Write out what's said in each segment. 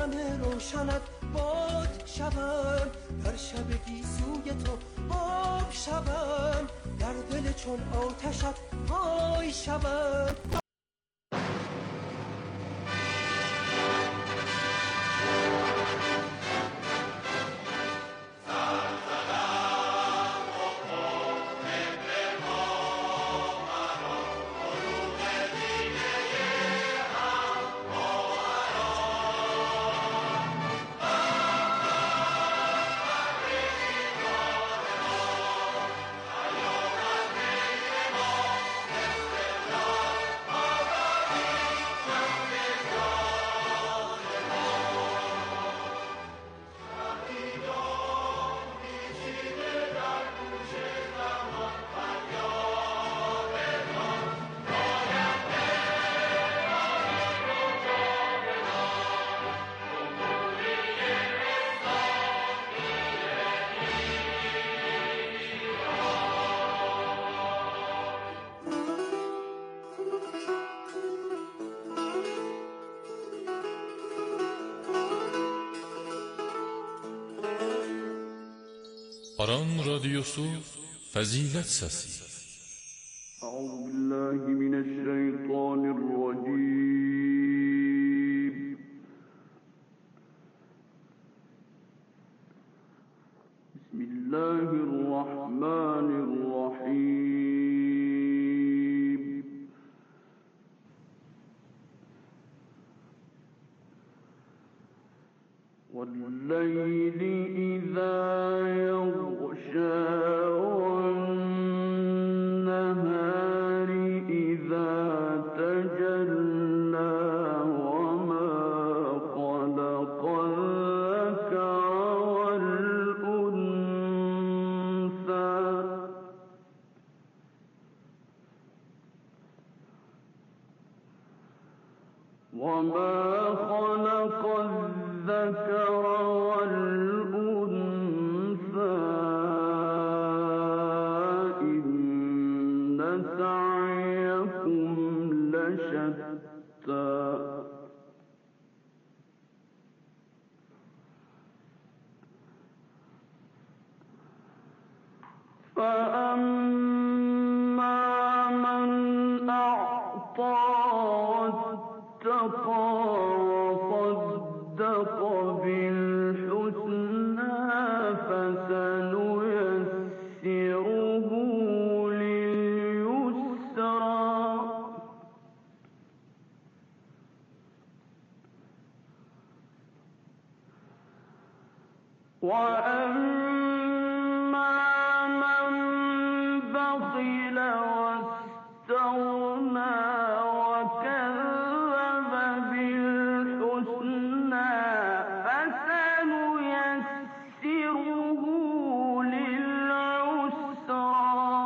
عالم روشنت باد شوم، در شب گیسوی تو آب شوم، در دل چون آتشت پای شوم. Aran Radyosu Fazilet Sesi. Euzubillahimineşşeytanirracim. Bismillahirrahmanirrahim. وَاللَّيْلِ إِذَا يَغْشَى وَالنَّهَارِ إِذَا تَجَلَّى وَمَا خَلَقَ الذَّكَرَ وَالْأُنثَى إِنَّ سَعْيَكُمْ لَشَتَّى فَأَمَّا مَنْ أَعْطَىٰ وَاتَّقَىٰ وَصَدَّقَ بِالْحُسْنَىٰ فَسَنُيَسِّرُهُ لِلْيُسْرَىٰ وَأَمَّا مَن بَخِلَ وَاسْتَغْنَىٰ وَكَذَّبَ بِالْحُسْنَىٰ فَسَنُيَسِّرُهُ لِلْعُسْرَىٰ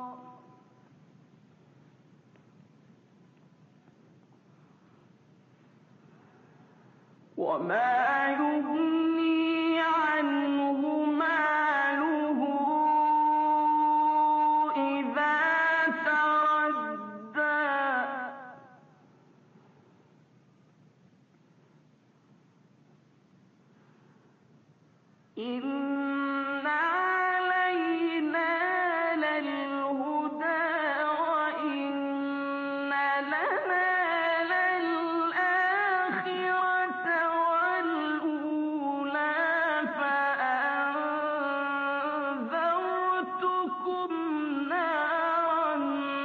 وَمَا يُغْنِي عَنْهُ مَالُهُ إِذَا تَرَدَّىٰ إِنَّ عَلَيْنَا لَلْهُدَىٰ وَإِنَّ لَنَا لَلْآخِرَةَ وَالْأُولَىٰ فَأَنذَرْتُكُمْ نَارًا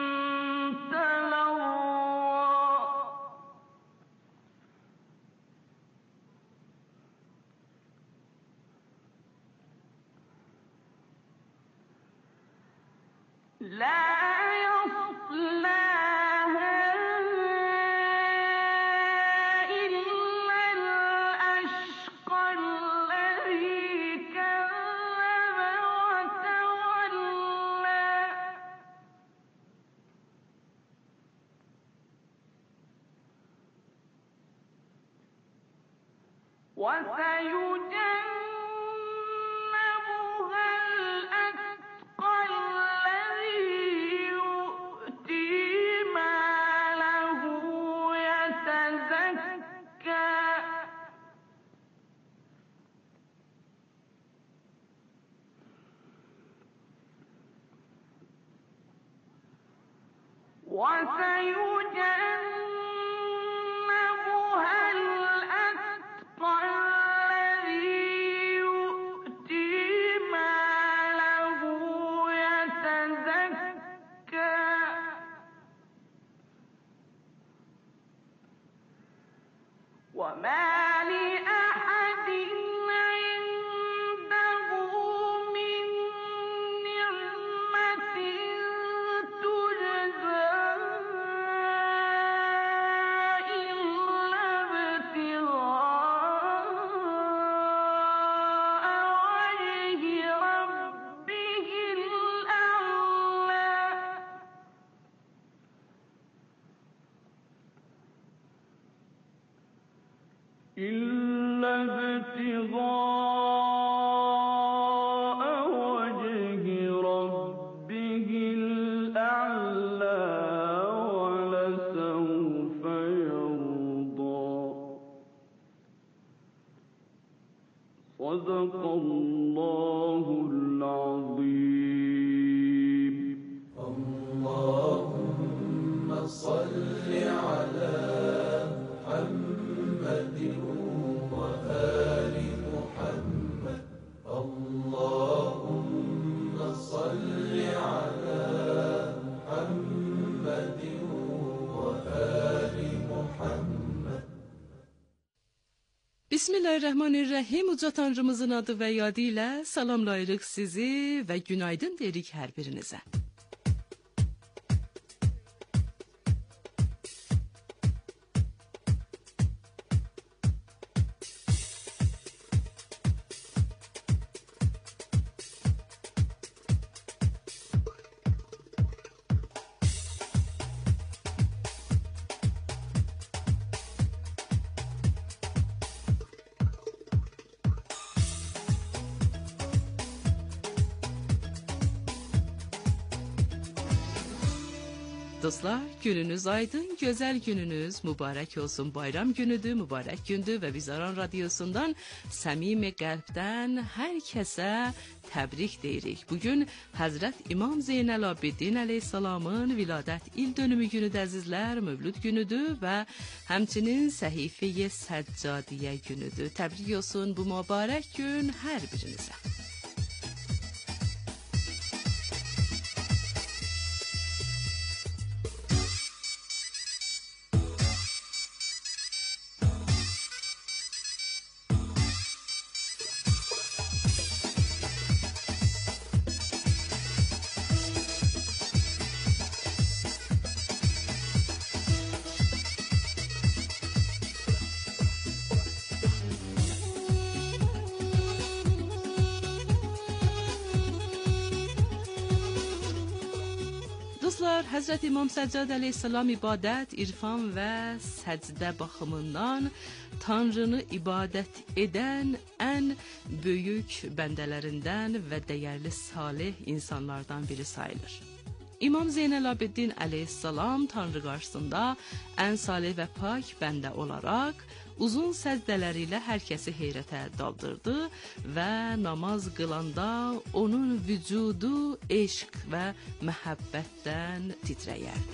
تَلَظَّىٰ لَا يَصْلَاهَا إِلَّا الْأَشْقَى الَّذِي كَذَّبَ وَتَوَلَّىٰ وَسَيُجَنَّبُهَا الْأَتْقَى الَّذِي يُؤْتِي مَالَهُ يَتَزَكَّىٰ وسيجنبها الأتقى الذي يؤتي ماله يتزكى وما لأحد عنده من نعمة تجزى إلا ابتغاء وجه ربه الأعلى إلا ابتغاء وجه ربه الأعلى ولسوف يرضى صدق الله العظيم. اللهم صل على محمد وآل محمد. اللهم صل على محمد وآل محمد. Bismillahirrahmanirrahim. Uca Tanrımızın adı və yadı ilə salamlayırıq sizi və günaydın deyirik hər birinizə. Dostlar, gününüz aydın, güzel gününüz mübarek olsun. Bayram günüdür, mübarek gündür ve biz Aran Radyosu'ndan səmimi qəlbdən hər kəsə təbrik deyirik. Bugün Həzrət İmam Zeynəl Abidin əleyhissalamın viladət il dönümü günüdür əzizlər, mövlud günüdür və həmçinin Səhifə-i Səccadiyyə günüdür. Təbrik olsun bu mübarək gün hər birinizə. Dostlar, Həzrət İmam Səccad əleyhissalam ibadət, irfan və səcdə baxımından Tanrını ibadət edən ən böyük bəndələrindən və dəyərli salih insanlardan biri sayılır. İmam Zeynəl Abidin əleyhissalam Tanrı qarşısında ən salih və pak bəndə olaraq uzun səcdələri ilə hər kəsi heyrətə daldırdı və namaz qılanda onun vücudu eşq və məhəbbətdən titrəyərdi.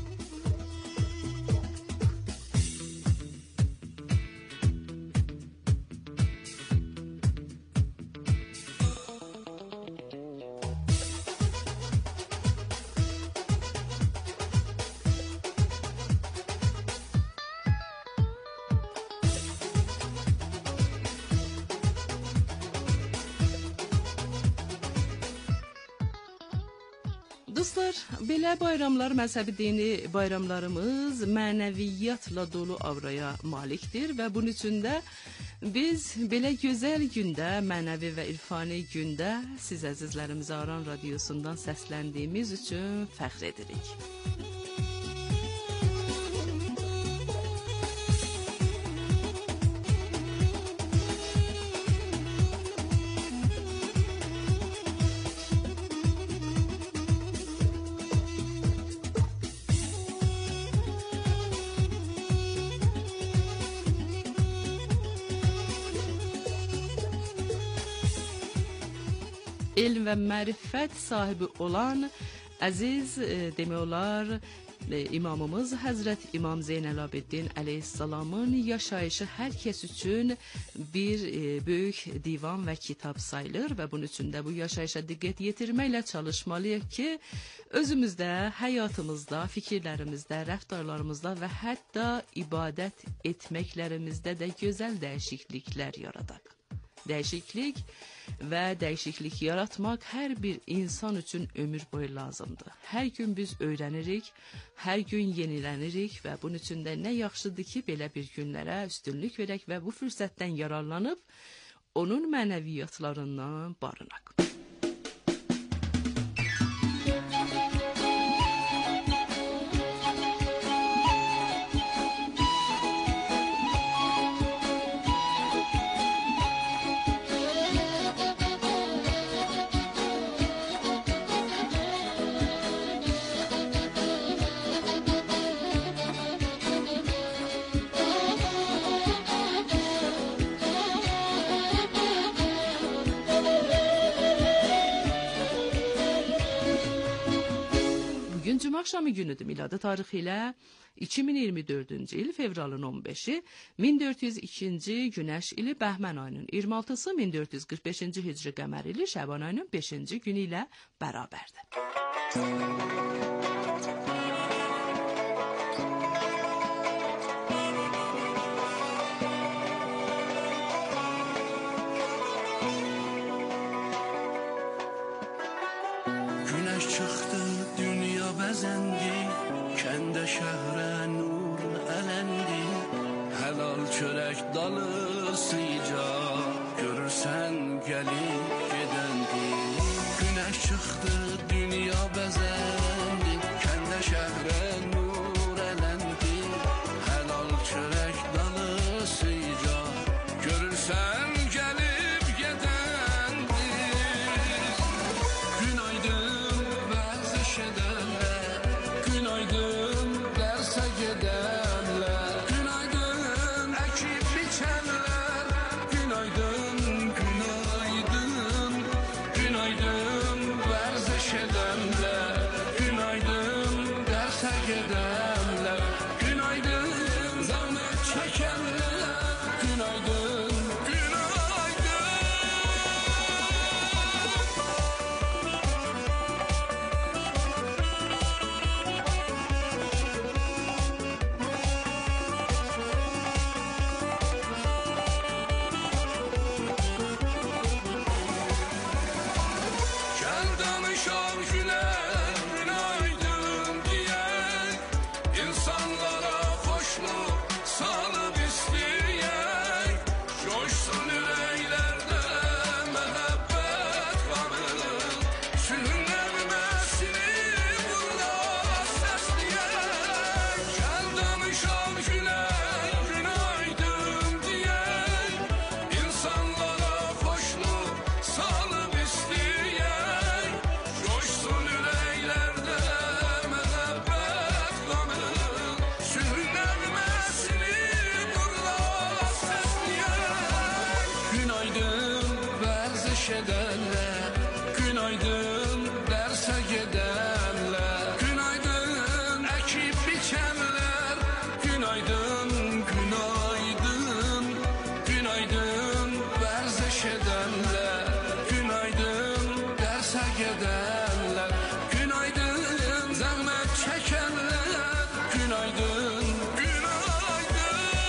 Dostlar, belə bayramlar, məzhəbi dini bayramlarımız mənəviyyatla dolu auraya malikdir və bunun üçün də biz belə gözəl gündə, mənəvi və irfani gündə siz əzizlərimizə Aran Radyosu'ndan səsləndiyimiz üçün fəxr edirik. elm və mərifət sahibi olan əziz demək olar İmamımız Həzrət İmam Zeynəlabddin əleyhissalamın yaşayışı hər kəs üçün bir böyük divan və kitab sayılır və bunun üçün də bu yaşayışa diqqət yetirməklə çalışmalıyıq ki, özümüzdə, həyatımızda, fikirlərimizdə, rəftarlarımızda və hətta ibadət etməklərimizdə də gözəl dəyişikliklər yaradaq. Dəyişiklik və dəyişiklik yaratmaq hər bir insan üçün ömür boyu lazımdır. Hər gün biz öyrənirik, hər gün yenilənirik və bunun üçün də nə yaxşıdır ki, belə bir günlərə üstünlük verək və bu fürsətdən yararlanıb onun mənəviyyatlarından barınaq. Cuma axşamı günüdür miladi tarixi ilə 2024-cü il fevralın 15-i 1402-ci günəş ili Bəhmən ayının 26-sı 1445-ci hicri qəmər ili Şəban ayının 5-ci günü ilə bərabərdir. Güneş çıktı, dünya bezendi, kendi şehre nur elendi. Helal çörek dalı sıcak, görürsen gelip gidendi. Güneş çıktı, dünya bezendi, kendi şehre nur elendi. Helal çörek dalı sıcak, görürsen gelip gidendi. Günaydın verziş edenler, günaydın derse gidenler, günaydın ekip biçenler, günaydın, günaydın, günaydın verziş edenler, günaydın derse gidenler, günaydın zahmet çekenler, günaydın, günaydın. Gel danışan güler, günaydın diyen, insanlara hoşluk salıp isteyen, coşsun yüreklerde mehabbet kanı, sürünmesini burada sesleyen. Gel danışan güler, günaydın diyen, insanlara hoşluk salıp isteyen, coşsun yüreklerde mehabbet kanı, sürünmesini burada sesleyen. Günaydın verziş edenler, günaydın derse gidenler, günaydın ekip biçenler, günaydın, günaydın, günaydın verziş edenler, günaydın derse gidenler, günaydın zahmet çekenler, günaydın, günaydın.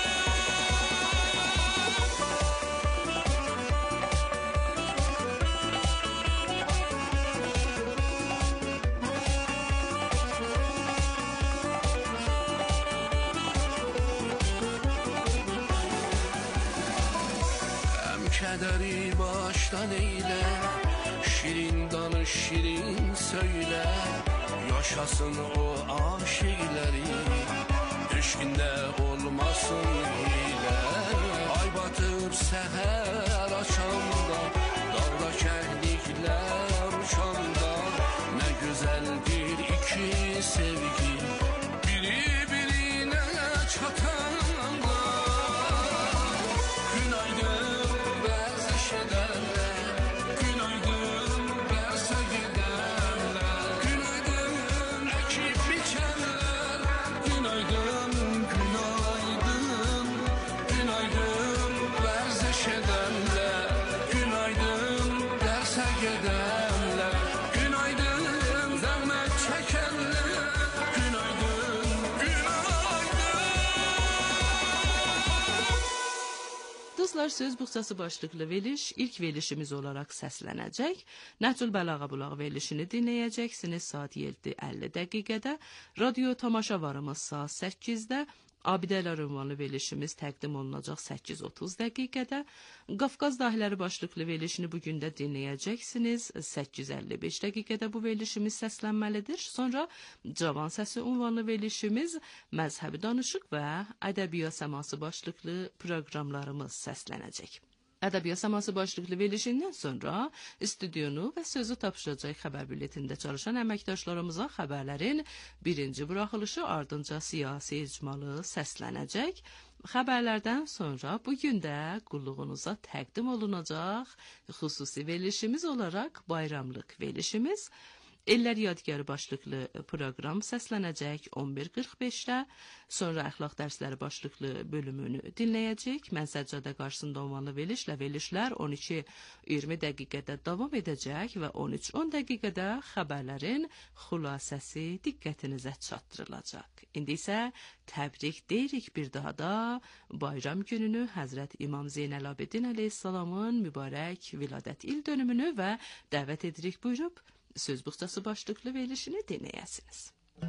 Hem kederi baştan eyle, şirin danış şirin söyle, yaşasın o aşıkları, düşkünde olmasın hile. Ay batıp seher açanda, dağda kehlikler uçanda, ne güzeldir iki sevgi, biri birine çatanda. Günaydın verziş edenler, günaydın derse gidenler, günaydın ekip biçenler, Dostlar, söz buxçası başlıqlı veriliş ilk verilişimiz olaraq səslənəcək. Nəhcül Bəlağa Bulağı verilişini dinləyəcəksiniz saat 7:50 dəqiqədə. Radio tamaşavarımız saat 8-də. Abidələr ünvanlı verilişimiz təqdim olunacaq 8:30 dəqiqədə. Qafqaz dahiləri başlıqlı verilişini bugün də dinləyəcəksiniz. 8:55 dəqiqədə bu verilişimiz səslənməlidir. Sonra Cavan Səsi ünvanlı verilişimiz, məzhəbi danışıq və ədəbiyyat səması başlıqlı proqramlarımız səslənəcək. Ədəbiyyat səması başlıqlı verilişindən sonra studionu və sözü tapşıracaq xəbər bülletində çalışan əməkdaşlarımıza xəbərlərin birinci buraxılışı, ardınca siyasi icmalı səslənəcək. Xəbərlərdən sonra bugün də qulluğunuza təqdim olunacaq xüsusi verilişimiz olaraq bayramlıq verilişimiz. Ellər Yadigarı başlıqlı proqram səslənəcək 11:45-də, sonra əxlaq dərsləri başlıqlı bölümünü dinləyəcək. Mən Səccadə qarşısında ünvanlı verilişlər 12:20 dəqiqədə davam edəcək və 13:10 dəqiqədə xəbərlərin xülasəsi diqqətinizə çatdırılacaq. İndi isə təbrik deyirik bir daha da bayram gününü, Həzrət İmam Zeynəlabidin əleyhissalamın mübarək viladət il dönümünü və dəvət edirik buyurub söz buxçası başlıqlı verilişini dinləyəsiniz.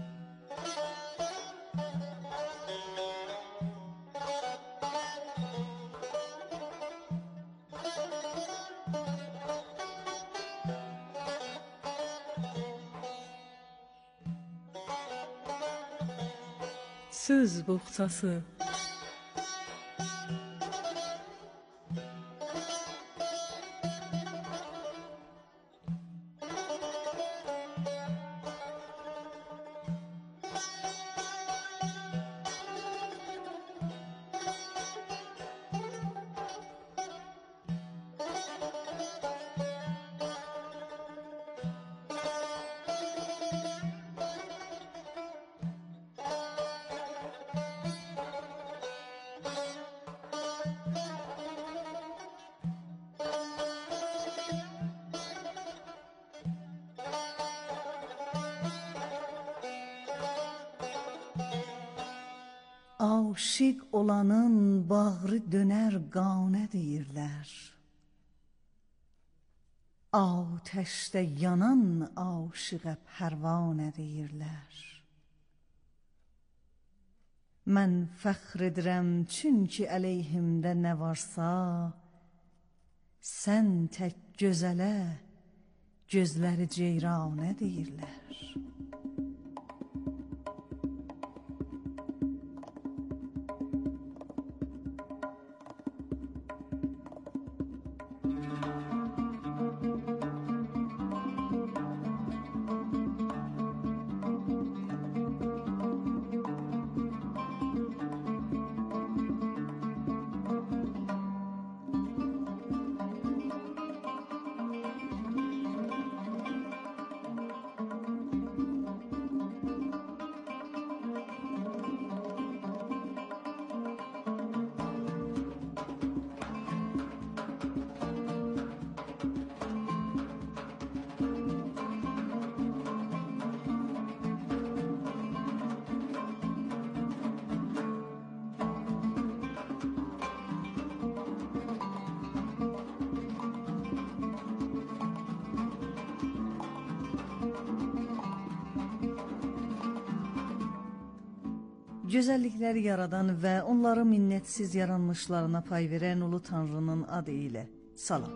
Söz buxçası. Aşiq olanın bağrı dönər qanə deyirlər. Atəşdə yanan aşiqə pərvanə deyirlər. Mən fəxr edirəm çünki əleyhimdə nə varsa, sən tək gözələ gözləri ceyranə deyirlər. Gözəllikləri yaradan və onları minnətsiz yaranmışlarına pay verən Ulu Tanrının adı ilə salam.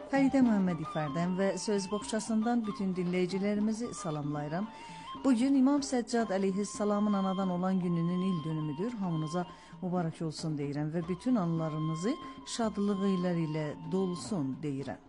Fəridə Məhəmməd İfərdən və Söz Boğçasından bütün dinləyicilərimizi salamlayıram. Bugün İmam Səccad əleyhissalamın anadan olan gününün il dönümüdür. Hamınıza mübarək olsun deyirəm və bütün anılarınızı şadlığı ilə dolsun deyirəm.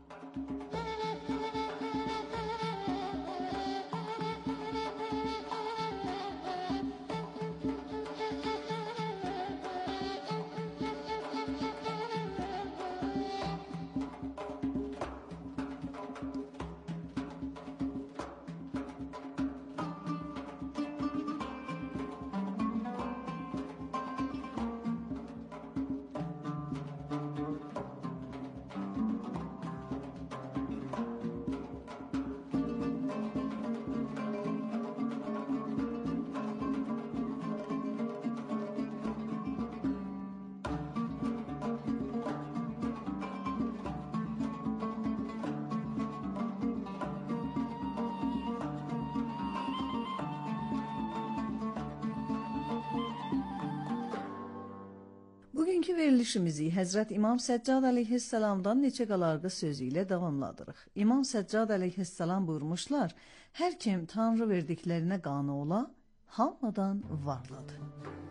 Bugünkü verilişimizi Həzrət İmam Səccad əleyhissalamdan neçə qalarğı sözü ilə davamladırıq. İmam Səccad əleyhissalam buyurmuşlar, hər kim Tanrı verdiklərinə qane ola, hamıdan varladı.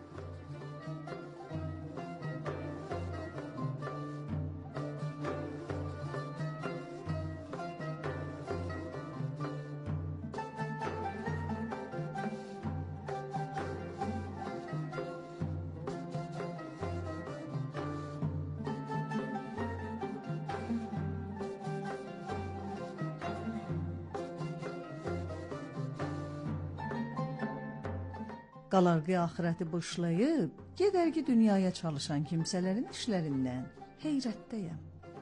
Qalarğı axirəti boşlayıb, gedərgi dünyaya çalışan kimsələrin işlərindən heyrətdəyəm.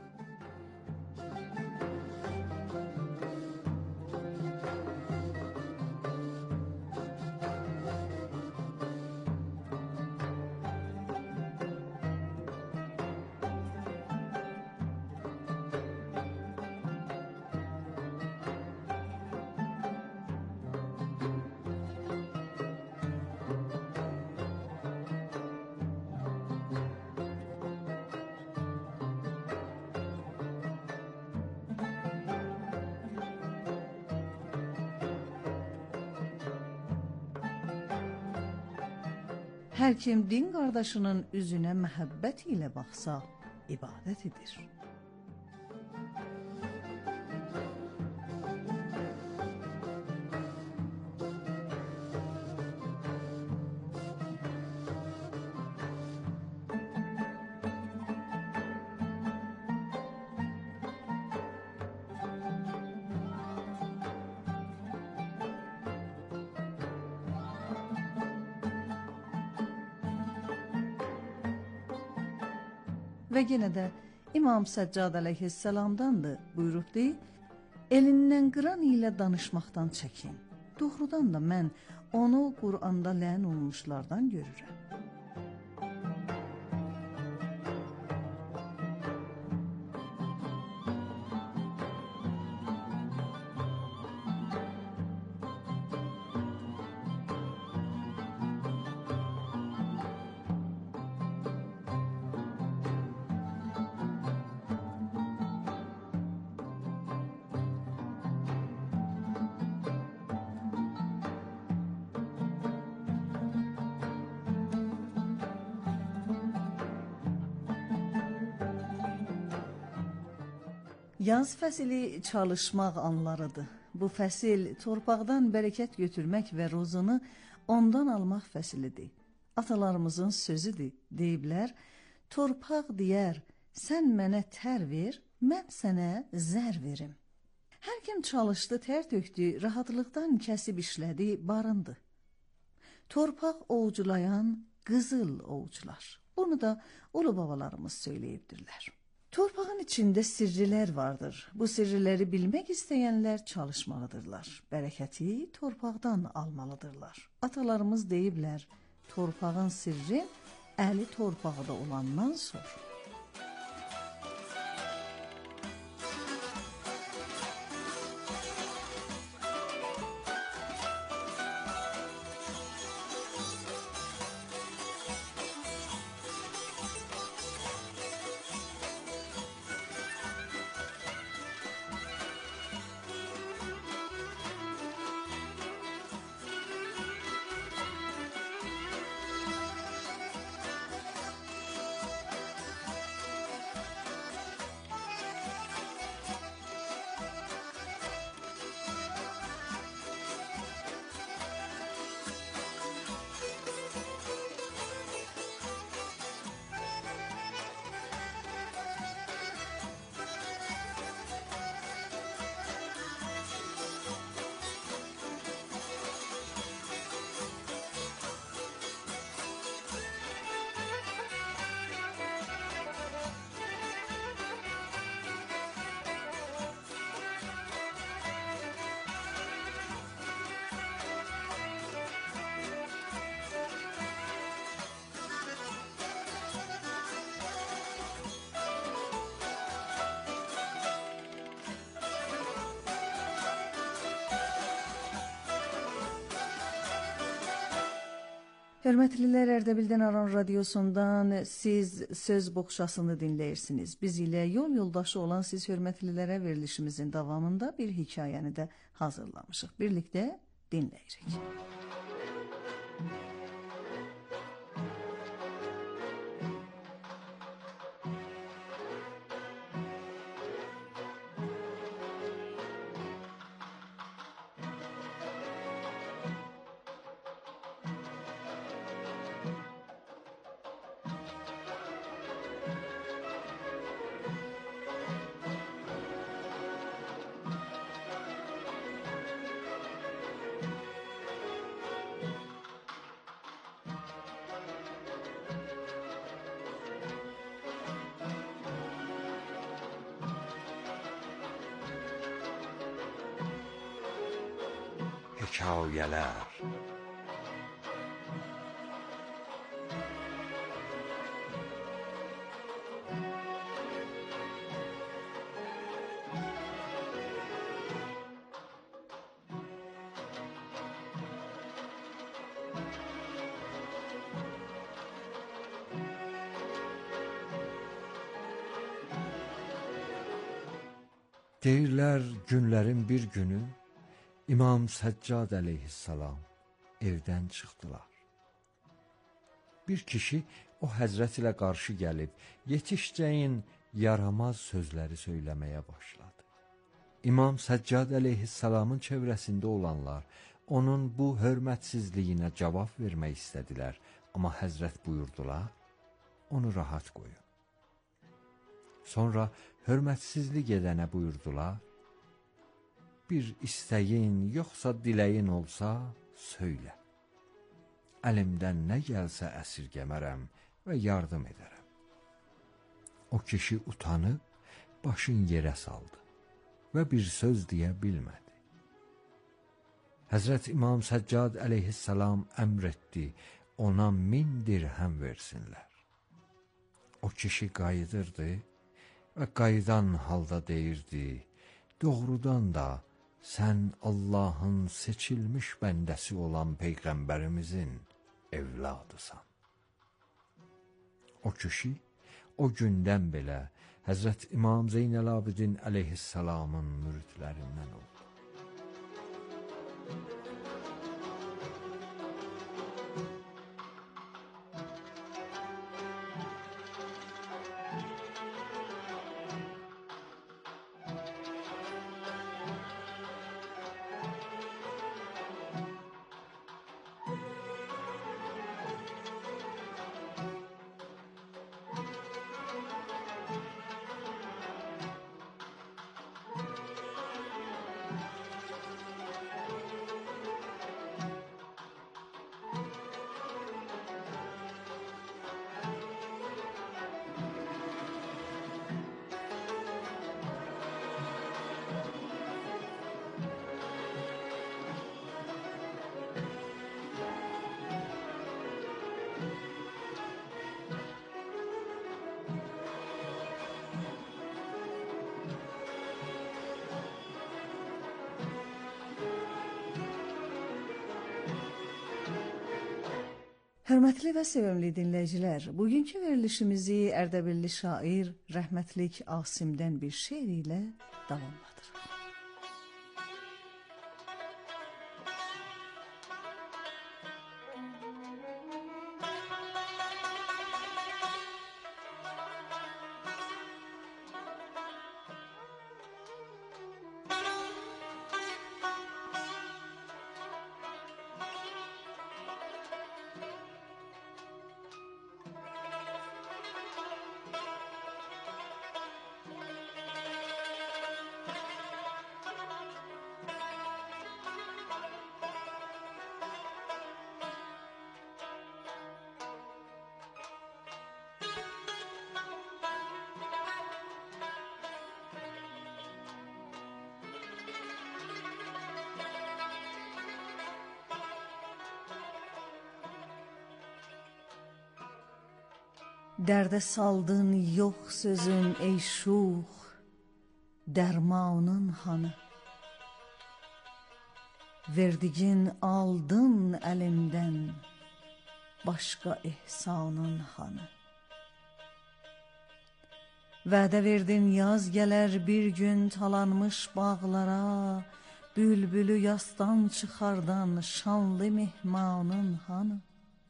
Hər kim din qardaşının üzünə məhəbbət ilə baxsa, ibadət edir. Və yenə də İmam Səccad əleyhissalamdandır, buyurubdi, elindən qıran ilə danışmaqdan çəkin. Doğrudan da mən onu Qur'anda lən olunmuşlardan görürəm. Yaz fəsili çalışmaq anlarıdır. Bu fəsil torpaqdan bərəkət götürmək və rozunu ondan almaq fəsilidir. Atalarımızın sözüdür, deyiblər, torpaq deyər, sən mənə tər ver, mən sənə zər verim. Hər kim çalışdı, tər tökdü, rahatlıqdan kəsib işlədi, barındı. Torpaq ovculayan qızıl ovcular. Bunu da ulu babalarımız söyləyibdirlər. Torpağın içində sirrilər vardır. Bu sirriləri bilmək istəyənlər çalışmalıdırlar. Bərəkəti torpaqdan almalıdırlar. Atalarımız deyiblər, torpağın sirri əli torpaqda olandan sonra. Hörmətlilər, Ərdəbildən Aran Radiosundan siz söz boğçasını dinləyirsiniz. Biz ilə yol yoldaşı olan siz hörmətlilərə verilişimizin davamında bir hekayəni də hazırlamışıq. Birlikdə dinləyirik. Hekayələr. Deyirlər, günlərin bir günü İmam Səccad əleyhissalam evdən çıxdılar. Bir kişi o həzrət ilə qarşı gəlib, yetişcəyin yaramaz sözləri söyləməyə başladı. İmam Səccad əleyhissalamın çevrəsində olanlar onun bu hörmətsizliyinə cavab vermək istədilər, amma həzrət buyurdular, onu rahat qoyun. Sonra hörmətsizlik edənə buyurdular, bir istəyin, yoxsa diləyin olsa, söylə. Əlimdən nə gəlsə əsirgəmərəm və yardım edərəm. O kişi utanıb, başın yerə saldı və bir söz deyə bilmədi. Həzrət İmam Səccad əleyhissalam əmr etdi, ona 1000 dirhəm versinlər. O kişi qayıdırdı və qayıdan halda deyirdi, doğrudan da sən Allahın seçilmiş bəndəsi olan Peyğəmbərimizin evladısan. O kişi o gündən belə Həzrət İmam Zeynəl-Abidin əleyhissalamın müridlərindən oldu. Hörmətli və sevimli dinləyicilər, bugünkü verilişimizi Ərdəbilli şair rəhmətlik Asimdən bir şeir ilə davamladırıq. Dərdə saldın yox sözün ey şux, dərmanın hanı? Verdigin aldın əlimdən, başqa ehsanın hanı. Vədə verdin yaz gələr bir gün talanmış bağlara, bülbülü yasdan çıxardan şanlı mehmanın hanı?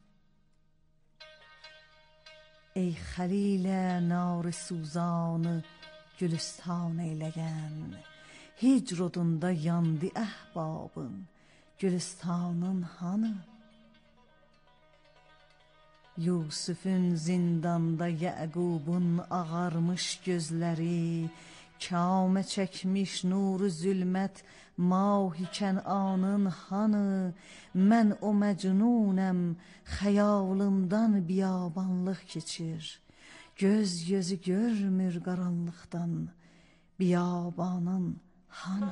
Ey xəlilə nar-ı suzanı gülüstan eyləyən, hicr odunda yandı əhbabın, gülüstanın hanı? Yusuf'un zindanda Yəqubun ağarmış gözləri, kâme çəkmiş nuru zülmət mahi Kənanın hanı? Mən o məcnunəm, xəyalımdan biyabanlıq keçir, göz gözü görmür qaranlıqdan, biyabanın hanı?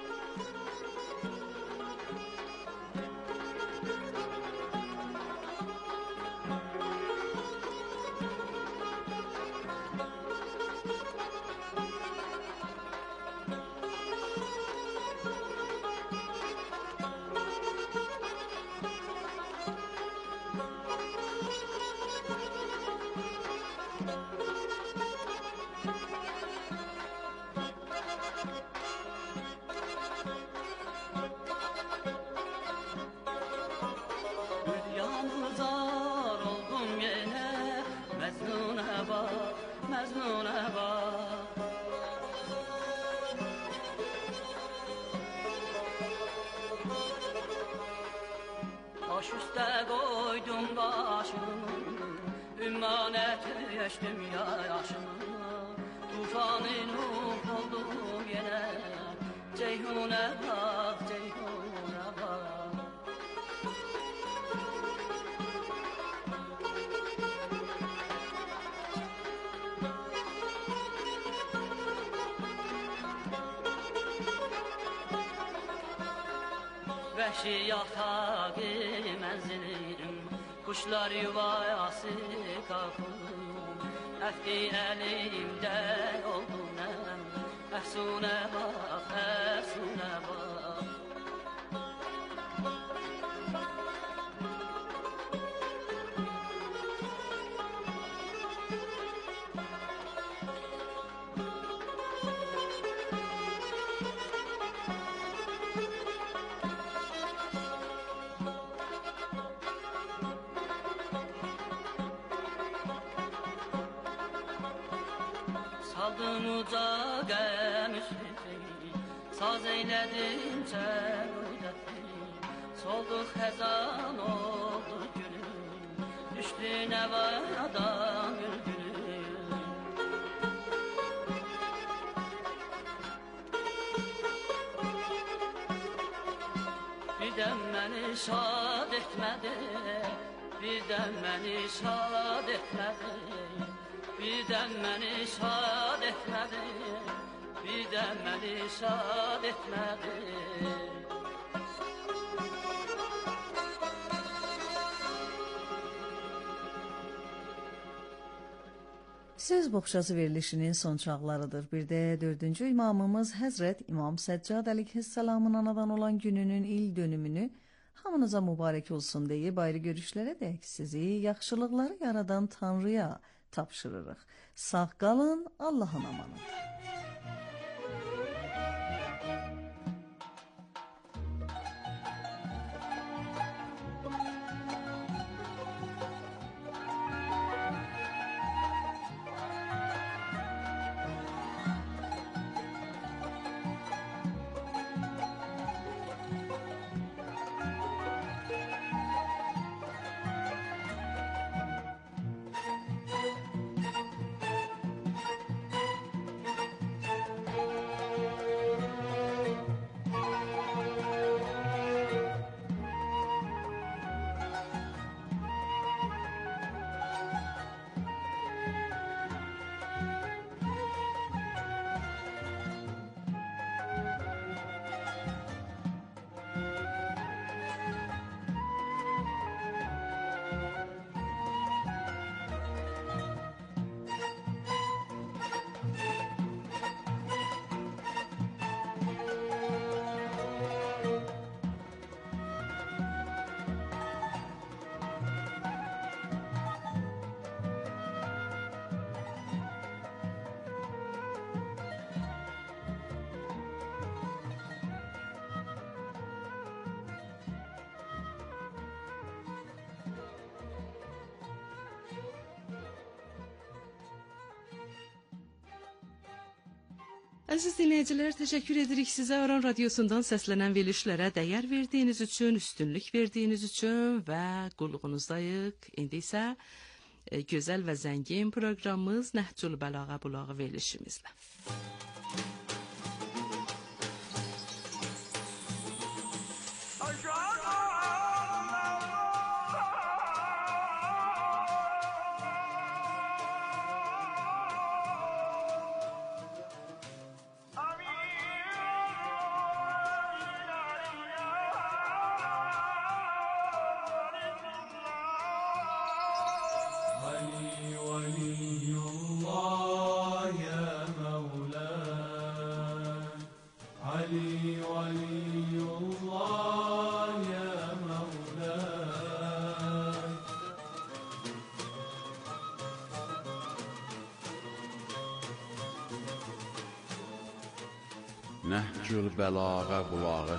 Baş üstə qoydum başımı, ümmanət yaşdım yaşımı, tufanın oldum yenə, ceyhunə bax, ceyhunə bax. Vəhşi yatağı mənzilim, quşlar yuvası qapım, əfqi əlimdə oldum nəm, əfsunə bax, əfsunə bax. Saldım uca qəm üstü, saz eylədim çəqudəti, soldu xəzan oldu gülüm, düşdü nəvadan gülgülüm. Birdən məni şad etmədi, birdən məni şad etmədi, birdən məni şad etmədi, birdən məni şad etmədi. Söz boğçası verilişinin son çağlarıdır. Bir də 4-cü imamımız Həzrət İmam Səccad əleyhissalamın anadan olan gününün il dönümünü hamınıza mübarək olsun deyib ayrı görüşlərə dək sizi yaxşılıqları yaradan Tanrıya tapşırırıq. Sağ qalın, Allahın amanında. Əziz dinləyicilər, təşəkkür edirik sizə Aran Radiosundan səslənən verilişlərə dəyər verdiyiniz üçün, üstünlük verdiyiniz üçün və qulluğunuzdayıq. İndi isə gözəl və zəngin proqramımız Nəhcül Bəlağa Bulağı verilişimizlə. Nəhcül Bəlağa Bulağı.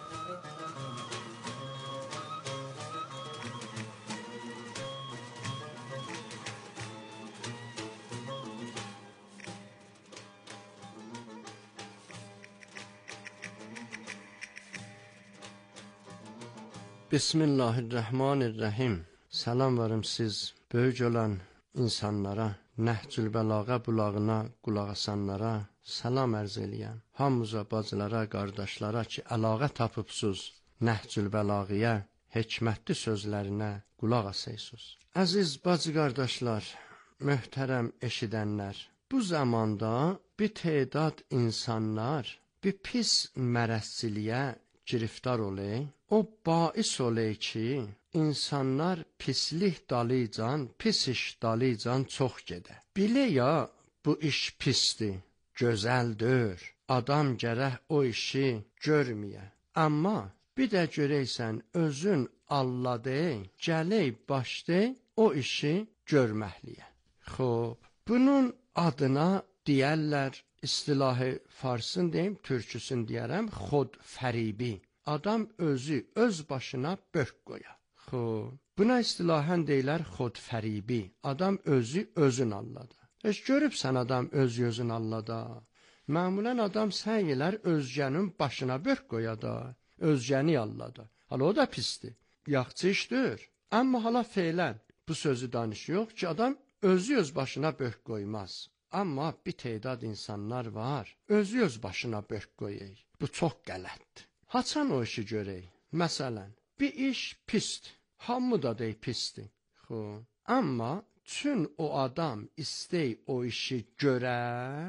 Bismillahirrahmanirrahim. Salam varım siz böyük olan insanlara, Nəhcül Bəlağa bulağına qulaq asanlara salam ərz eləyəm. Hamıza, bacılara, qardaşlara ki, əlaqə tapıbsız Nəhcül Bəlağıya, hikmətli sözlərinə qulaq asayısınız. Əziz bacı qardaşlar, möhtərəm eşidənlər, bu zamanda bir tədad insanlar bir pis mərəzçiliyə giriftar olay, o bais olay ki, insanlar pislik dalıcan, pis iş dalıcan çox gedə. Bilə ya bu iş pisdir, gözəldir, adam gərək o işi görməyə. Amma bir də görəysən özün Allah dey, gələk başday o işi görməkliyə. Xob, bunun adına deyərlər, istilahi farsın deyim, türküsün deyərəm, xodfəribi. Adam özü öz başına bök qoya. Xob, buna istilahən deyilər xodfəribi. Adam özü özün Allah'da. Heç görübsən adam özün Allah'da. Məmulən adam səy elər özgənin başına bök qoya da, özgəni Allah'da. Hala o da pisdir, yaxçı işdir. Amma hala feylən bu sözü danışıyor ki, adam özü öz başına bök qoymaz. Amma bir tədad insanlar var, özü öz başına bök qoyur. Bu çox qələtdir. Haçan o işi görək. Məsələn, bir iş pisdir, hamı da dey pisdir. Amma çün o adam istey o işi görə,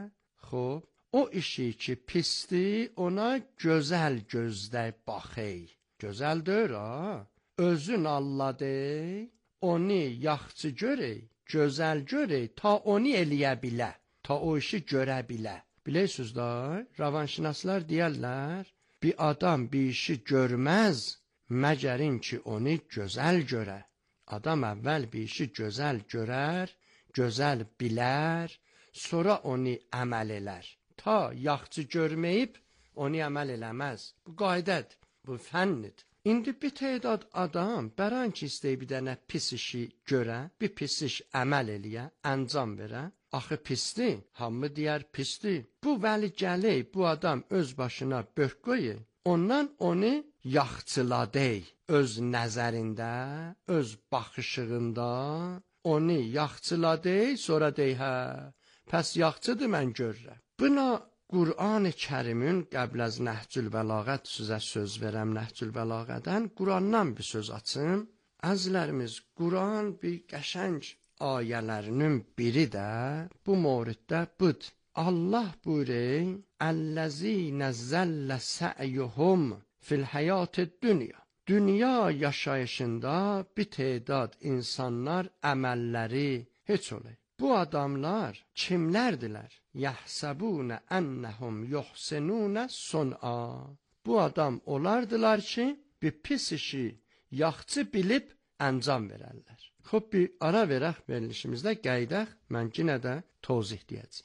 o işi ki pisdir, ona gözəl gözlə baxey. Gözəldir ha? Özün Allah dey, onu yaxçı görək, gözəl görək, ta onu eləyə bilə, ta o işi görə bilə. Bilirsiniz da, rəvanşinaslar deyərlər, bir adam bir işi görməz, məgərin ki onu gözəl görə. Adam əvvəl bir işi gözəl görər, gözəl bilər, sonra onu əməl elər. Ta yaxçı görməyib, onu əməl eləməz. Bu qaydədir, bu fənnidir. İndi bir tədad adam, bəran ki istəyə bir dənə pis işi görə, bir pis iş əməl eləyə, əncam verə, axı pisdir, hamı deyər pisdir. Bu vəli gələk, bu adam öz başına bök qoyur, ondan onu yaxçıladey, öz nəzərində, öz baxışığında, onu yaxçıladey, sonra dey, hə, pəs yaxçıdır mən görürəm. Buna Qur'an-ı Kərimin qəbl az Nəhcül Bəlağət sizə söz verəm Nəhcül Bəlağədən, Qur'andan bir söz açım. Əzlərimiz, Qur'an bir qəşəng ayələrinin biri də bu moriddə budur. Allah buyurur, Əlləzi nəzzəllə sə'yuhum fil həyat-ı dünya. Dünya yaşayışında bir tədad insanlar əməlləri heç olur. Bu adamlar kimlərdilər? Yəhsəbunə ennəhum yuhsinunə sun'a. Bu adam olardılar ki, bir pis işi yaxçı bilib əncam verərlər. Xob, bir ara verək verilişimizdə qəydək, mən yenə də tozih deyəcəyim.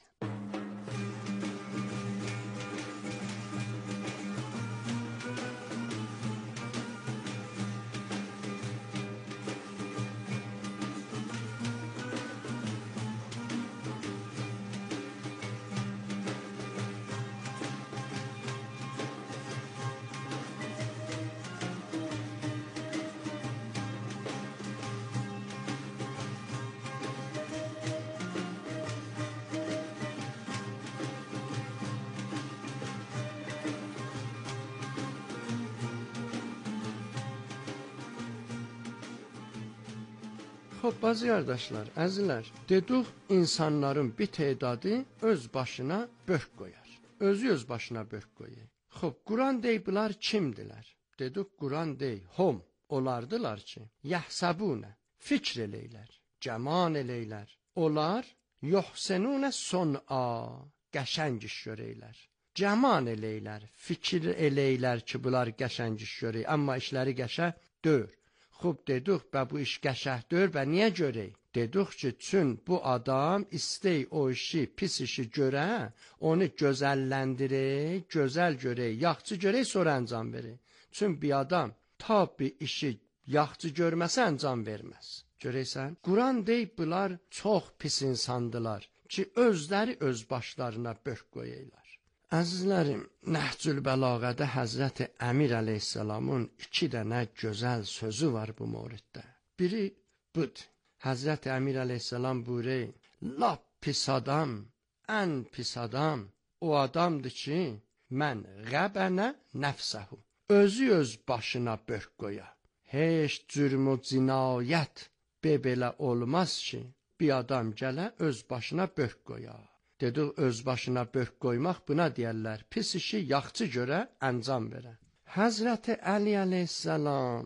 Xoş, bazı qardaşlar, əzizlər, dedik insanların bir tədadı öz başına börk qoyar. Özü öz başına börk qoyur. Xoş, Quran deyir bunlar kimdilər? Dedik Quran deyir, hum, onlardılar ki, yəhsəbunə, fikr eləylər, cəman eləylər. Onlar yoxsenunə son'a, qəşəng iş görəylər. Cəman eləylər, fikir eləylər ki, bunlar qəşəng iş görək, amma işləri qəşəng deyil. Xub dedik, bə bu iş qəşəng deyil, bə niyə görək? Dedik ki, çün bu adam istey o işi, pis işi görə, onu gözəlləndirək, gözəl görək, yaxçı görək, sonra əncam verək. Çün bir adam ta bir işi yaxçı görməsə əncam verməz. Görəksən, Quran deyib bunlar çox pis insandılar ki, özləri öz başlarına börk qoyaylar. Əzizlərim, Nəhcül Bəlağədə Həzrəti Əmir əleyhissalamın 2 dənə gözəl sözü var bu mövriddə. Biri budur. Həzrəti Əmir əleyhissalam buyuruyor, lap pis adam, ən pis adam o adamdır ki, mən qəbənə nəfsəhu, özü öz başına börk qoya. Heç cürm o cinayət belə olmaz ki, bir adam gələ öz başına börk qoya. Dedik, öz başına börk qoymaq buna deyərlər, pis işi yaxçı görə, əncam verə. Həzrəti Əli əleyhissalam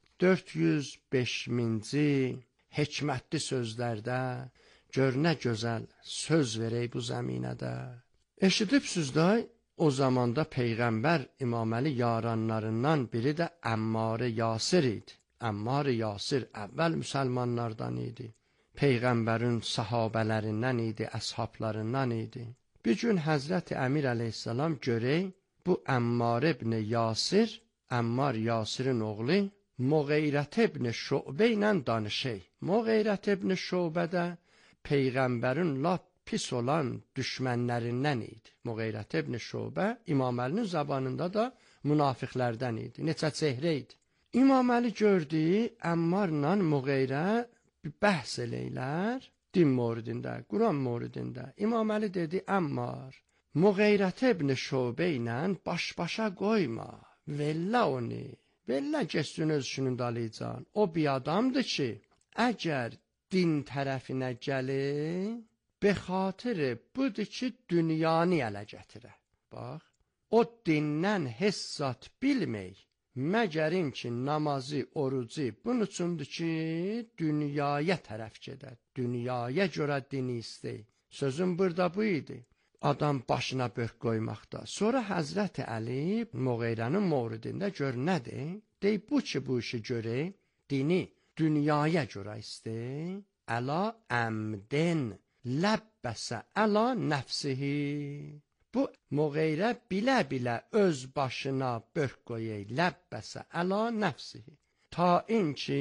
405-ci hikmətli sözlərdə gör nə gözəl söz verək bu zəminədə. Eşidibsüz də, o zamanda Peyğəmbər İmam Əli yaranlarından biri də Əmmar-ı Yasir idi. Əmmar-ı Yasir əvvəl müsəlmanlardan idi. Peyğəmbərin sahabələrindən idi, əshablarından idi. Bir gün Həzrəti Əmir əleyhissalam görək, bu Əmmar ibn Yasir, Əmmar Yasirin oğlu, Muğeyrət ibn Şu'bə ilə danışır. Muğeyrət ibn Şu'bə də Peyğəmbərin lap pis olan düşmənlərindən idi. Muğeyrət ibn Şu'bə İmam Əlinin zabanında da münafiqlərdən idi. Neçə çehrə idi. İmam Əli gördü, Əmmarla Muğeyrət bəhs eləylər din mövridində, Quran mövridində. İmam Əli dedi, Əmmar, Muğeyrət ibn Şu'bə ilə baş-başa qoyma, vella onu, vella geçsin özünün dalıcan. O bir adamdır ki, əgər din tərəfinə gəlir, be xatiri budur ki, dünyanı ələ gətirə. Bax, o dindən hissat bilmək, məgərin ki, namazı, orucu bunun üçündür ki, dünyaya tərəf gedər. Dünyaya görə dini istəyir. Sözüm burada bu idi. Adam başına börk qoymaqda. Sonra Həzrəti Əli Muğeyrənin mövridində gör nədir? Deyib bu ki, bu işi görək, dini dünyaya görə istəyir. Əla əmdin ləbbəsə əla nəfsihi. Bu Muğeyrə bilə-bilə öz başına börk qoyur, ləbbəsə əla nəfsihi. Ta inki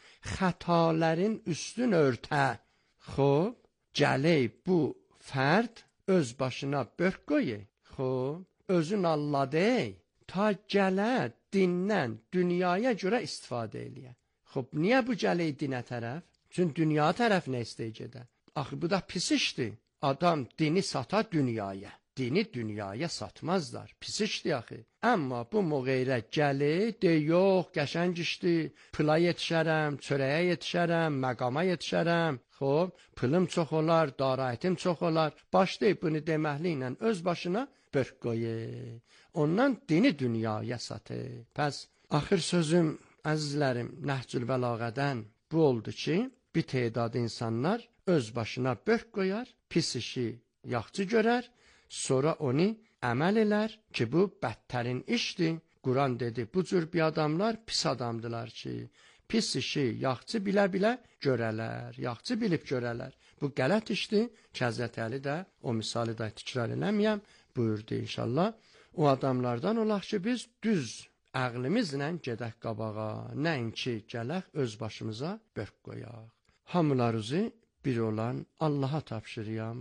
xətalərin üstün örtə. Xob, gələk bu fərd öz başına börk qoyur. Xob, özün Allah deyil, ta gələ dindən, dünyaya görə istifadə eləyə. Xob, niyə bu gələk dinə tərəf? Çünki dünya tərəf nə istəyəcədə? Axı, bu da pis işdir. Adam dini sata dünyaya. Dini dünyaya satmazlar. Pis işdir axı. Amma bu Muğeyrə gəlir, deyir, yox, qəşəng işdir, pula yetişərəm, çörəyə yetişərəm, məqama yetişərəm. Xob, pulum çox olar, darayətim çox olar. Başlayıb bunu deməklə ilə öz başına börk qoyur. Ondan dini dünyaya satır. Pəs, axır sözüm, əzizlərim, Nəhcül Bəlağədən bu oldu ki, bir tədad insanlar öz başına börk qoyar, pis işi yaxçı görər, sonra onu əməl elər ki, bu bədtərin işdir. Quran dedi, bu cür bir adamlar pis adamdılar ki, pis işi yaxçı bilə-bilə görələr, yaxçı bilib görələr. Bu qələt işdir ki, Həzrəti Əli də o misali da təkrar eləməyəm, buyurdu inşallah. O adamlardan olaq ki, biz düz əqlimizlə gedək qabağa, nəinki gələk öz başımıza börk qoyaq. Hamılarınızı bir olan Allaha tapşırıyam.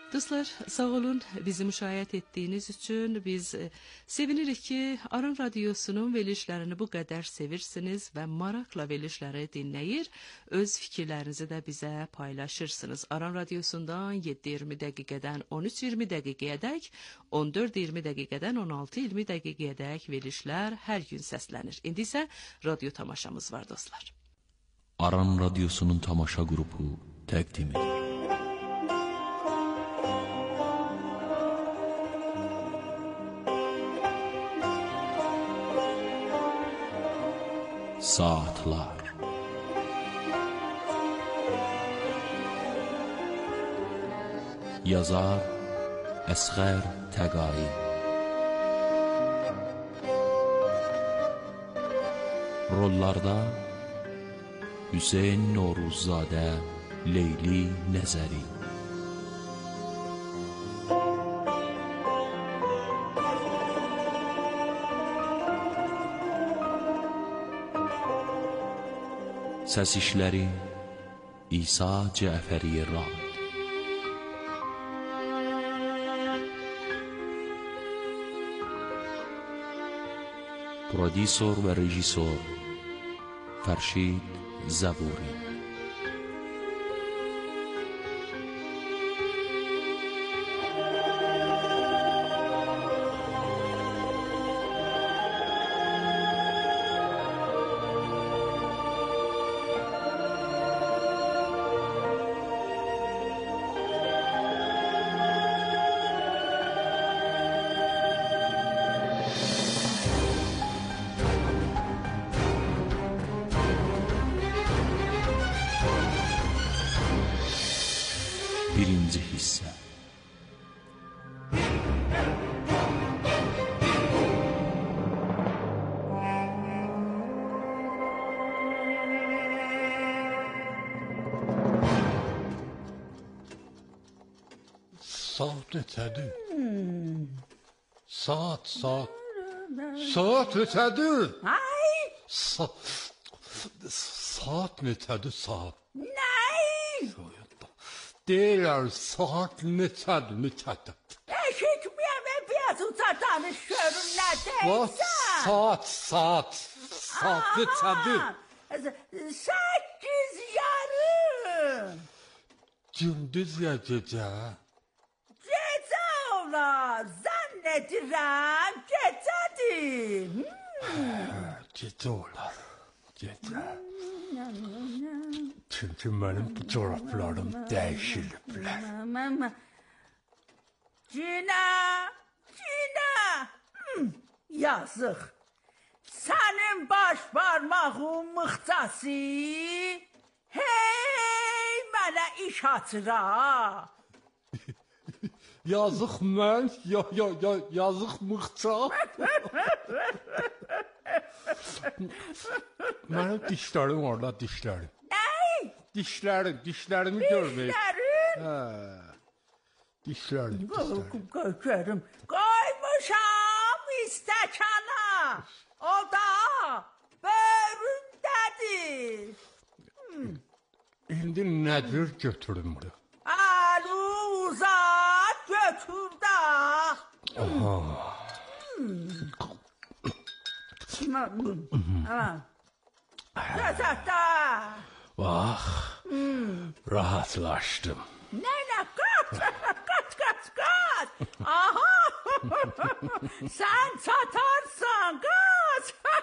Dostlar, sağ olun bizi müşahidə etdiyiniz üçün. Biz sevinirik ki, Aran Radiosunun verilişlərini bu qədər sevirsiniz və maraqla verilişləri dinləyir. Öz fikirlərinizi də bizə paylaşırsınız. Aran Radiosundan 7:20 dəqiqədən 13:20 dəqiqəyədək, 14:20 dəqiqədən 16:20 dəqiqəyədək verilişlər hər gün səslənir. İndi isə radio tamaşamız var dostlar. Aran Radiosunun tamaşa qrupu təqdim edir. Saatlar. Yazar Əsğər Təqai. Rollarda Hüseyn Noruzadə, Leyli Nəzəri. Səs işləri İsa Cəfəri Rad. Prodüsor və rejissor Fərşid Zaburi. Birinci hissə. Saat neçədir? Saat neçədir? Ay! Saat neçədir saat? Nəy? Deyirlər saat neçədir? Eşitməyəm və biraz uca danışıyorum nə deyirsən? Saat neçədir? 8:30. Gündüz ya gecə? Gecə olar, zannədirəm gecədir. Gecə olar, gecə. Çünki mənim bu corablarım dəyişiliblər. Cinə! Yazıq. Sənin baş parmağın mıxcası hey mənə iş açır ha. Yazıq mən, yazıq mıxca. Mənim dişlərim orada, dişlərim. Nəy? Dişlərimi görmək. Dişlərim? Görüm. Qoymuşam istəkana. O da böğründədir. İndi nədir götürüm? Əli uzat götür da. Gözət da. Bax, rahatlaşdım. Nə, qaç. Aha, sən çatarsan, qaç.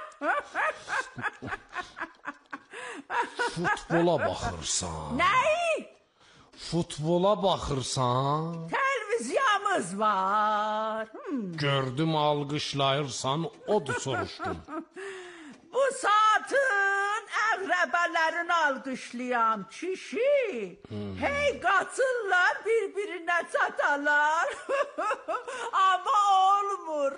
Futbola baxırsan. Nəyi? Futbola baxırsan. Televiziyamız var. Gördüm alqışlayırsan, odur soruşdum. Bu saatın əqrəbələrini alqışlayan kişi hey qaçırlar, bir-birinə çatarlar. Amma olmur.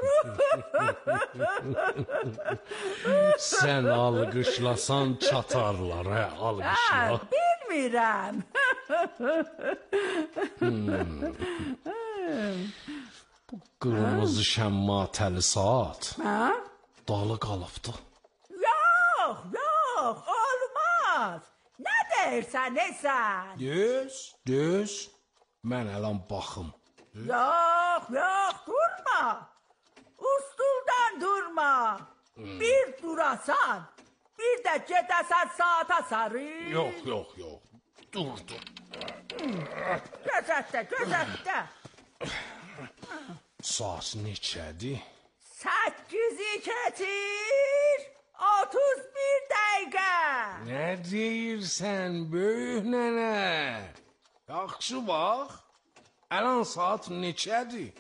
Sən alqışlasan çatarlar, alqışla. Bilmirəm. Bu qırmızı şəmmatəli saat dalı qalıbdı. Yox, olmaz. Nə deyirsən, sən? Düz. Mən əlan baxım. Yox, durma. Ustuldan durma. Bir durasan, bir də gedəsən saata sarı. Yox. Dur. Gözətdə. Saat neçədir? 8-i keçir, 31 dəqiqə. Nə deyirsən, böyük nənə? Yaxşı bax, əlan saat neçədir?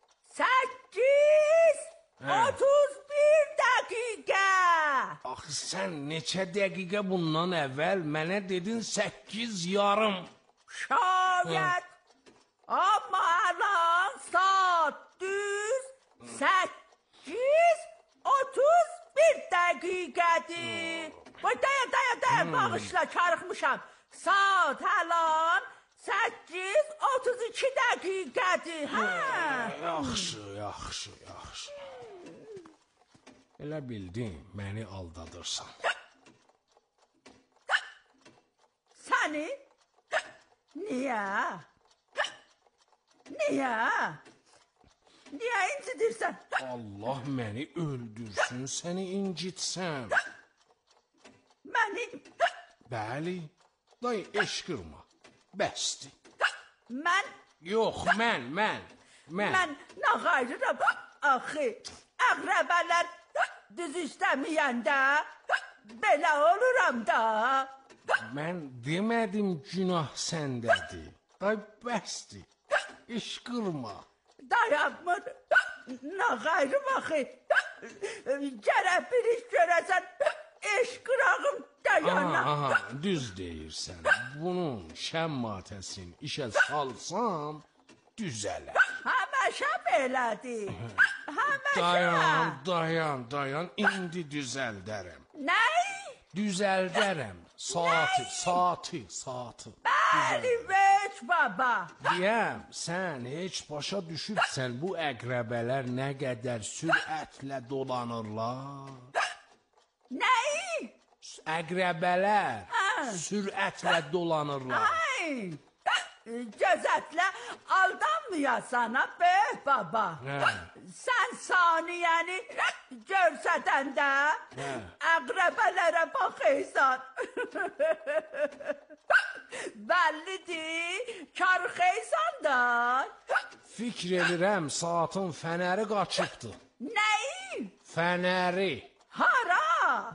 8:31 dəqiqə. Axı sən neçə dəqiqə bundan əvvəl mənə dedin 8:30. Şayət. Amma əlan saat düz 8:31 dəqiqədir. Vay daya, bağışla, karıxmışam. Saat əlan 8:32 dəqiqədir. Yaxşı. Elə bildin, məni aldadırsan. Səni? Niyə? Niyə incidirsən? Allah məni öldürsün, səni incitsəm. Məni? Bəli, dayı eşqirma, bəsdir. Mən? Yox, mən. Mən nə qayırıram, axı, əqrəbələr düz istəməyəndə belə oluram da. Mən demədim günah səndədir, dayı bəsdir, eşqirma. Dayanmır, nə qayırım axı, gərək bir iş görəsən, eşqirağım dayana. Aha, düz deyirsən, bunun şəmmatəsin işə salsam, düzələr. Həməşə belədir. Həməşə. Dayan, indi düzəldərəm. Nəy? Düzəldərəm, saatı. Bəli, veç baba. Deyəm, sən heç başa düşübsən bu əqrəbələr nə qədər sürətlə dolanırlar? Nəyi? Əqrəbələr sürətlə dolanırlar. Gözətlə aldanmayasan, böyük baba. Sən saniyəni görsədəndə əqrəbələrə baxıysan. Bəllidir, karxıysan da. Fikr edirəm, saatın fənəri qaçıbdır. Nəyi? Fənəri. Hara?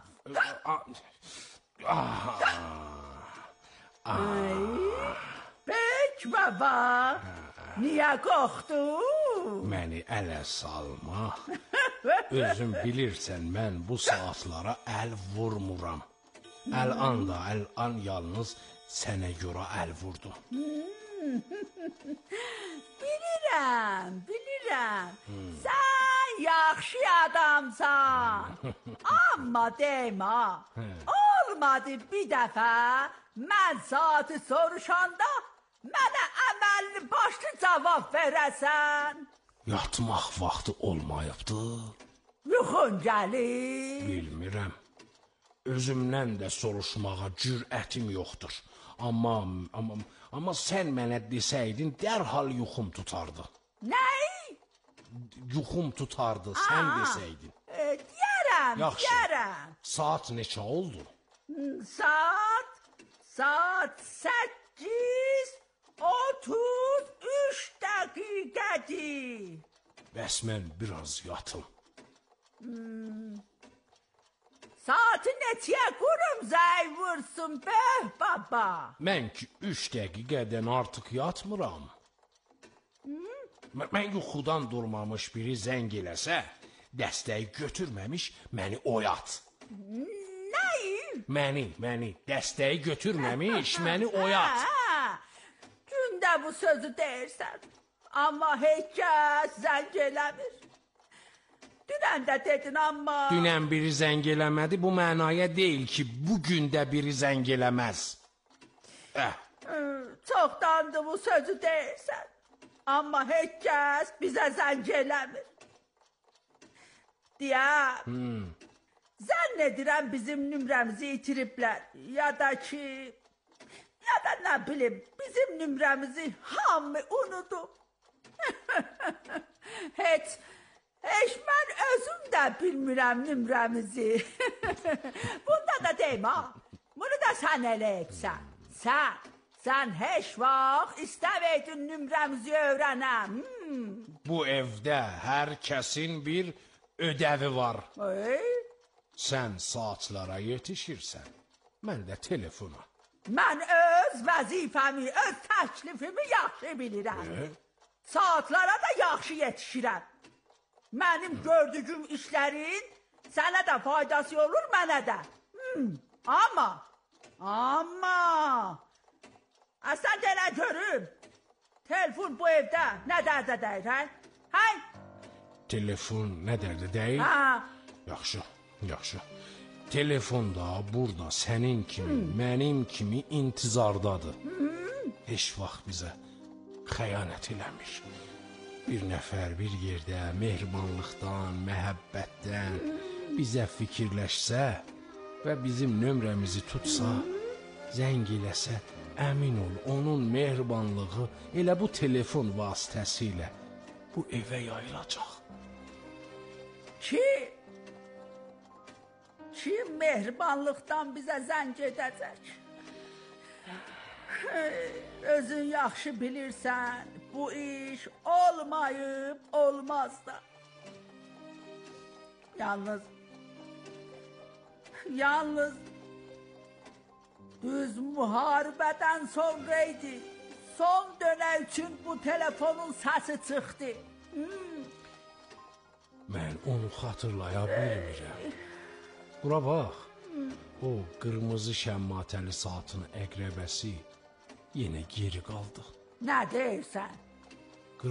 Böyük baba, niyə qorxdun? Məni ələ salma. Özün bilirsən, mən bu saatlara əl vurmuram. Əl-an yalnız sənə görə əl vurdum. Bilirəm. Sən yaxşı adamsan. Amma demə, olmadı bir dəfə mən saatı soruşanda mənə əməlli başlı cavab verəsən. Yatmaq vaxtı olmayıbdı. Yuxun gəlir. Bilmirəm. Özümdən də soruşmağa cürətim yoxdur. Amma sən mənə desəydin, dərhal yuxum tutardı. Nəy? Yuxum tutardı, sən desəydin. Deyərəm. Saat neçə oldu? Saat 8:33 dəqiqədir. Bəs mən biraz yatım. Saati neçəyə qurum zəy vursun böyük baba? Mən ki 3 dəqiqədən artıq yatmıram. Mən yuxudan durmamış biri zəng eləsə, dəstəyi götürməmiş məni oyat. Nəyi? Məni, dəstəyi götürməmiş məni oyat. Gündə bu sözü deyirsən, amma heç kəs zəng eləmir. Dünən də dedin, amma... Dünən biri zəng eləmədi, bu mənaya deyil ki, bugün də biri zəng eləməz. Çoxdandır bu sözü deyirsən, amma heç kəs bizə zəng eləmir. Deyəm, zənn edirəm bizim nömrəmizi itiriblər, ya da ki... Ya da nə bilim, bizim nömrəmizi hamı unudub. Heç mən özüm də bilmirəm nömrəmizi. Bunda da deyim ha. Bunu da sən eləyibsən. Sən heç vaxt istəməydin nömrəmizi öyrənəm. Bu evdə hər kəsin bir ödəvi var. Sən saatlara yetişirsən, mən də telefona. Mən öz vəzifəmi, öz təklifimi yaxşı bilirəm. Saatlara da yaxşı yetişirəm. Mənim gördüyüm işlərin sənə də faydası olur, mənə də. Amma, sən denə görüm, telefon bu evdə nə dərdə deyir, hə? Telefon nə dərdə deyir? Yaxşı. Telefon da burada sənin kimi, mənim kimi intizardadır. Heç vaxt bizə xəyanət eləmir. Bir nəfər bir yerdə mehribanlıqdan, məhəbbətdən bizə fikirləşsə və bizim nömrəmizi tutsa, zəng eləsə, əmin ol, onun mehribanlığı elə bu telefon vasitəsilə bu evə yayılacaq. Kim mehribanlıqdan bizə zəng edəcək? Özün yaxşı bilirsən, bu iş olmayıb, olmaz da. Yalnız düz müharibədən sonra idi. Son dönə üçün bu telefonun səsi çıxdı. Mən onu xatırlaya bilmirəm. Bura bax, o qırmızı şəmmatəli saatın əqrəbəsi yenə geri qaldı. Nə deyirsən?